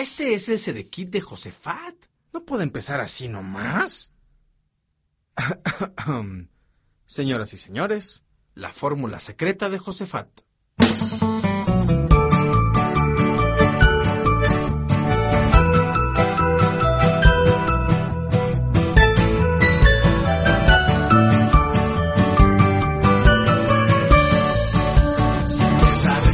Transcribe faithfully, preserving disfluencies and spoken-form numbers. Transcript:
Este es el Sedekit de Josafat. ¿No puede empezar así nomás? Señoras y señores, la fórmula secreta de Josafat.